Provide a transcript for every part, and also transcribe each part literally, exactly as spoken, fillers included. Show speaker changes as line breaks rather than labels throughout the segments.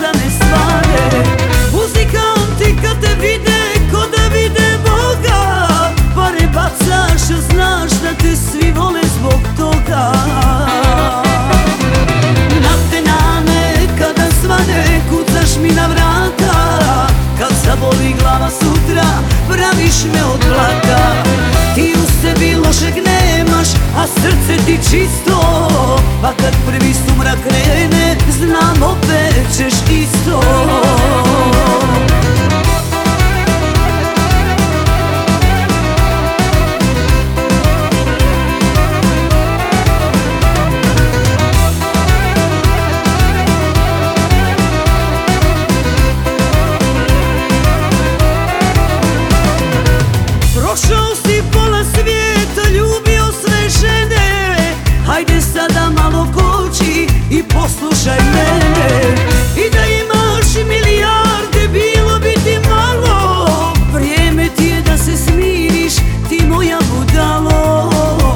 da ne svane. Muzikanti kad te vide ko da vide Boga, pare bacaš, znaš da te svi vole zbog toga. Na te nane kada svane kucaš mi na vrata, kad zaboli glava sutra praviš me od blata. Ti u sebi lošeg nemaš, a srce ti čisto, pa kad prvi sumrak krene znam opet ćeš isto. Prošao si pola svijeta, ljubio sve žene, hajde sada malo koči i poslušaj mene. I da imaš milijarde bilo bi ti malo, vrijeme ti je da se smiriš, ti moja budalo.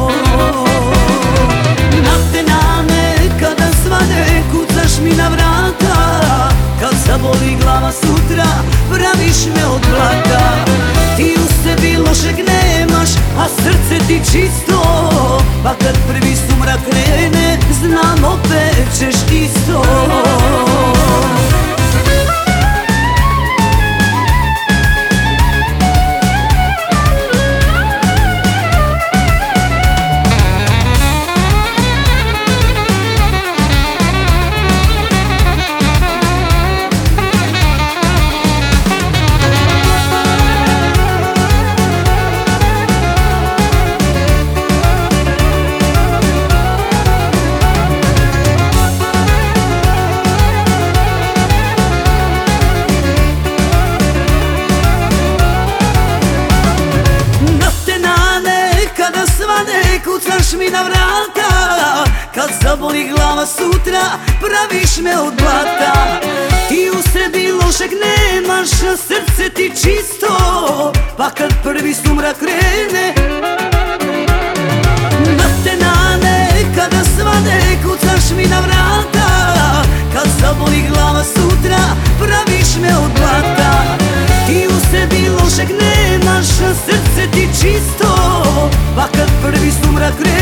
Na te nane kada svane kucaš mi na vrata, kad zaboli glava sutra praviš me od blata. Ti u sebi lošeg nemaš, a srce ti čisto, pa kad prvi sumrak krene znam opet ćeš isto. Kucaš mi na vrata, kad zaboli glava sutra praviš me od blata. Ti u sebi lošeg nemaš, a srce ti čisto, pa kad prvi sumrak krene. Na te nane kada svane kucaš mi na vrata, kad zaboli glava sutra praviš me od blata. Ti u sebi lošeg nemaš, a srce ti čisto, pa kad prvi sumrak krene